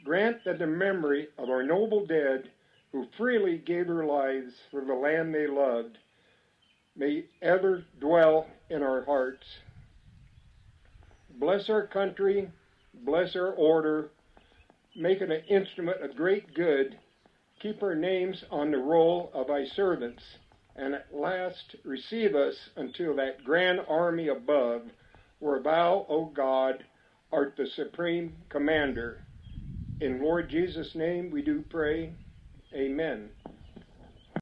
grant that the memory of our noble dead who freely gave their lives for the land they loved may ever dwell in our hearts. Bless our country, bless our order, make it an instrument of great good, keep our names on the roll of thy servants, and at last receive us unto that grand army above, where thou, O God, art the supreme commander. In Lord Jesus' name we do pray. Amen.